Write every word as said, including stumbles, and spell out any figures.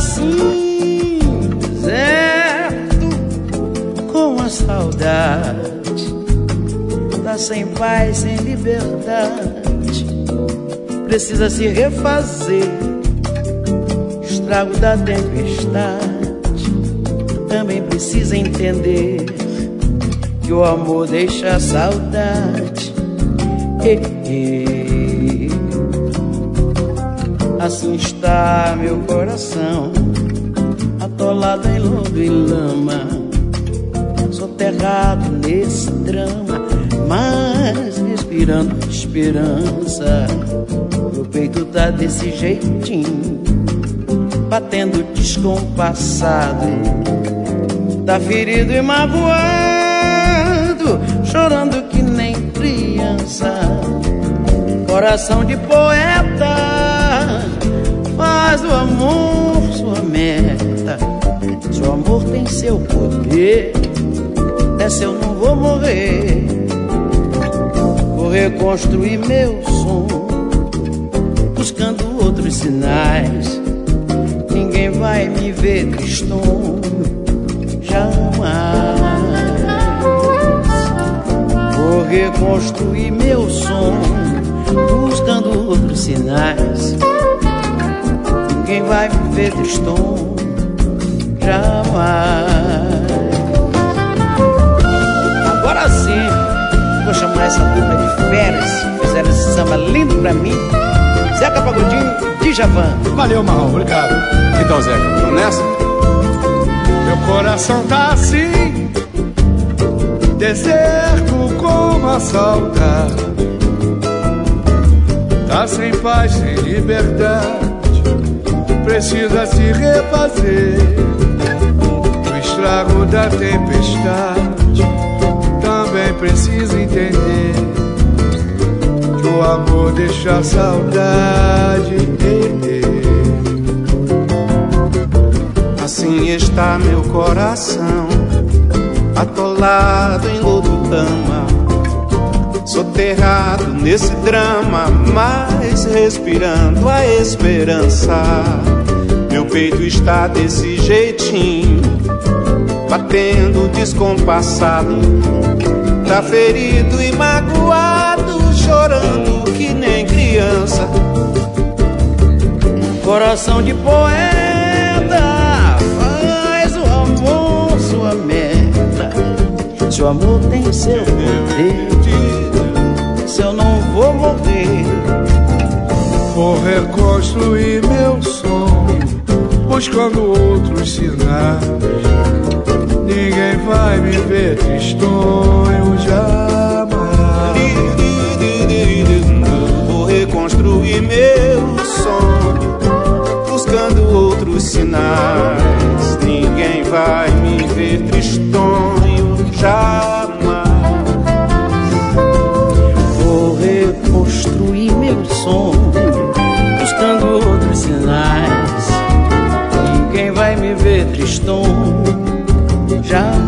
assim, deserto, com a saudade, tá sem paz, sem liberdade, precisa se refazer. Estrago da tempestade, também precisa entender que o amor deixa a saudade. E, e, assim está meu coração, atolado em lodo e lama, soterrado nesse drama, mas respirando esperança. Meu peito tá desse jeitinho, batendo descompassado, tá ferido e magoado, chorando que nem criança. Coração de poeta, faz do amor sua meta. Seu amor tem seu poder, dessa eu não vou morrer. Vou reconstruir meu som, buscando outros sinais. Ninguém vai me ver tristonho, jamais. Vou reconstruir meu som, buscando outros sinais. Ninguém vai me ver tristonho, jamais. Agora sim, vou chamar essa turma de feras que fizeram esse samba lindo pra mim. Zeca Pagodinho, Djavan. Valeu, Marrom, obrigado. Então, Zeca, vamos nessa? Meu coração tá assim, deserto como a saudade, tá sem paz, sem liberdade, precisa se refazer. O estrago da tempestade também precisa entender que o amor deixa a saudade. Assim está meu coração, atolado em lodo e lama, soterrado nesse drama, mas respirando a esperança. Meu peito está desse jeitinho, batendo descompassado, tá ferido e magoado, chorando que nem criança. Coração de poeta, faz o amor sua meta. Seu amor tem seu poder, se eu não vou morrer. Vou reconstruir meu sonho, buscando outros sinais. Ninguém vai me ver tristonho, jamais. Vou reconstruir meu sonho, buscando outros sinais. Ninguém vai me ver tristonho, jamais. Vou reconstruir meu sonho, buscando outros sinais. Ninguém vai me ver tristonho, jamais.